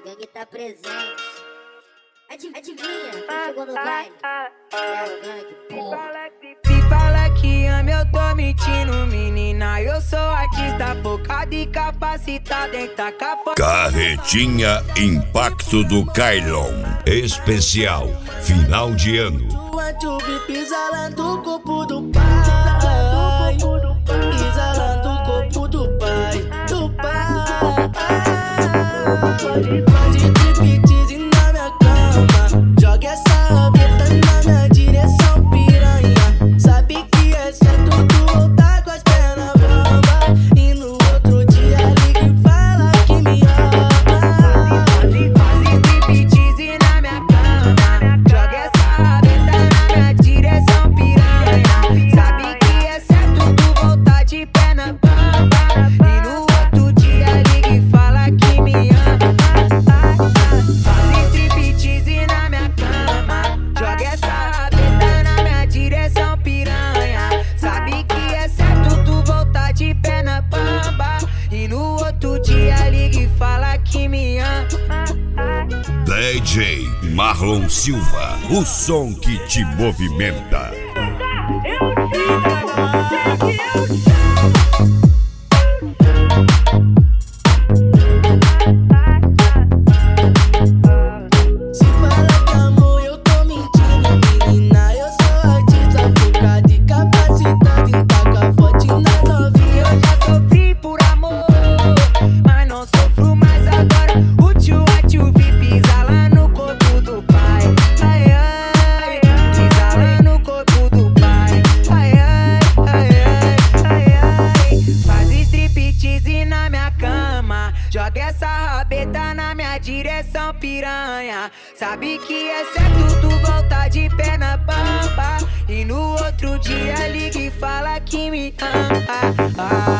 gangue tá presente. Adivinha, quem chegou no baile? É a gangue, porra. Se fala que ama, eu tô mentindo, menina. Eu sou artista focado e capacitado em tacar fogo. Carretinha Impacto do Kailon. Especial Final de Ano. Exalando o corpo do pai, exalando o corpo do pai, Faz striptease na minha cama, joga essa rabeta na minha direção, piranha. Sabe que é certo tu voltar com as pernas bamba, e no outro dia liga e fala que me ama. Faz striptease na minha cama, joga essa rabeta na minha direção, piranha. Sabe que é certo tu voltar de pé na bamba, e no outro dia liga e fala que me ama. Faz striptease na minha cama, joga essa rabeta na minha direção, piranha. Sabe que é certo tu voltar de pé na bamba, e no outro dia liga e fala que me ama. DJ Marlon Silva, o som que te movimenta. Se fala que amor, eu tô mentindo, menina. Eu sou artista focado e capacitado em tacar forte na novinha. Eu já sofri por amor, mas não sofro mais agora. O tio vi pisar lá no corpo do pai. Ai, ai, pisar lá no corpo do pai. Ai, ai, ai, ai, ai, ai. Faz striptease na minha cama, joga essa rabeta na minha direção, piranha. Sabe que é certo tu voltar de pé na bamba, e no outro dia liga e fala que me ama.